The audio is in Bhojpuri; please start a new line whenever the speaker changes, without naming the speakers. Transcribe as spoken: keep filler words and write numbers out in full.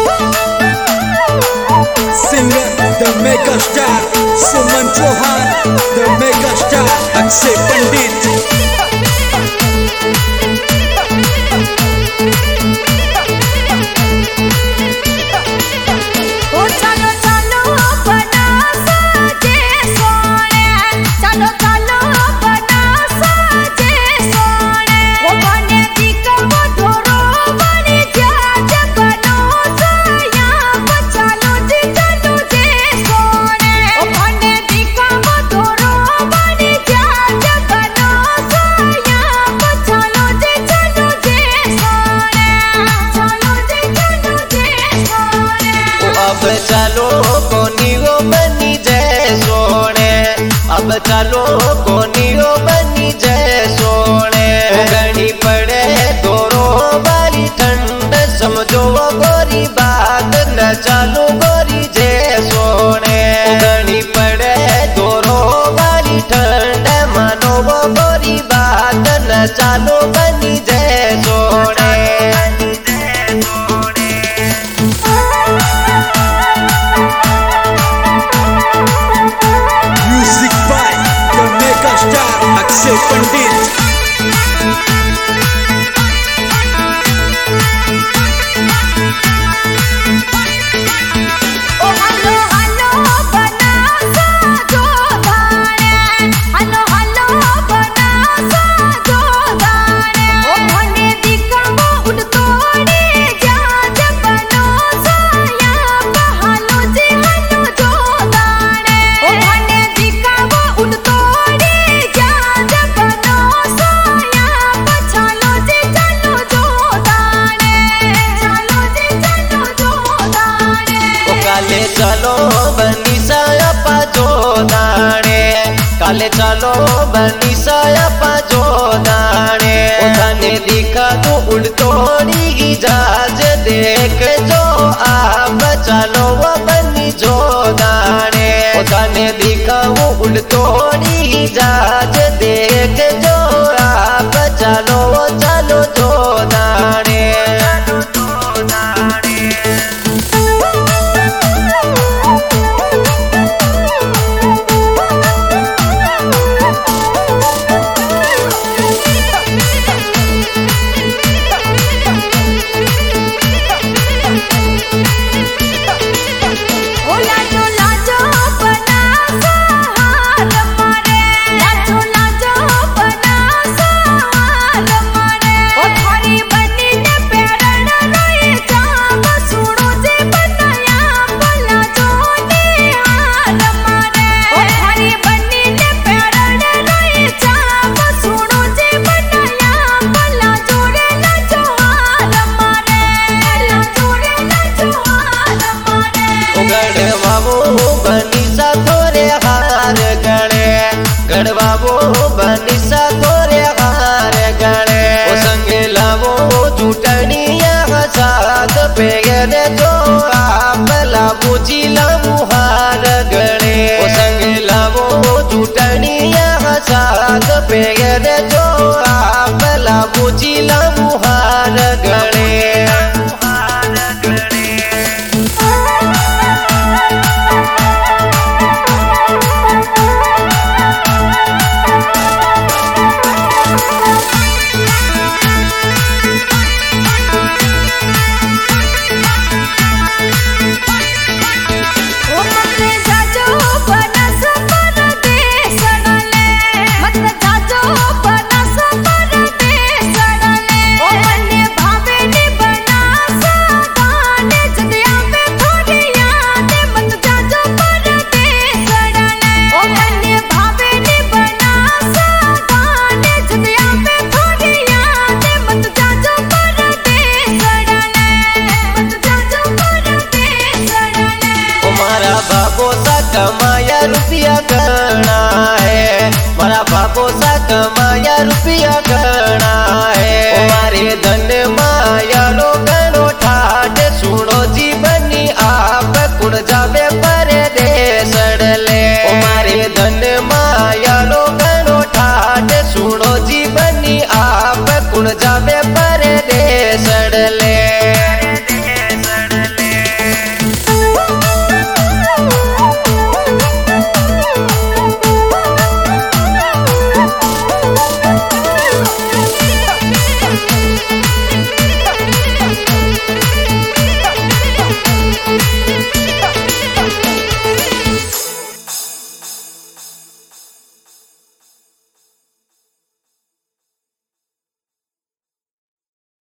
Singer, the mega star, Suman Chauhan, the mega star, Akshay Pandit.
अब चलो कोनियो बनी जय सोने, अब चलो कोनियो बनी जय सोने। घड़ी पड़े दोरो वाली ठंड, समझो वो गोरी बात न चलो गोरी जय सोने। घड़ी पड़े दोरो वाली ठंड, मानो वो गोरी बात न चलो बनी जय सोने।
Akshay Pandit.
चलो बनी सायपा जो दाने, काले चलो बनी सायपा जो दाने। उठाने दिखा तो उड़तोड़ी की जाज देख जो आप चलो वो बनी जो दाने। उठाने दिखा वो उड़तोड़ी की जाज देख जो आप चलो वो चलो जो दाने। बनीसा तोरे हार गणे, गढ़वावो बनीसा तोरे हार गणे। ओ संगे लावो चूटनिया साथ पेगने जो आप लावो जिला मुहार गणे। ओ संगे लावो चूटनिया साथ पेगने जो आप लावो जिला मुहार गणे। कमाया रुपया गणा है, मारा बाबो सा कमाया रुपया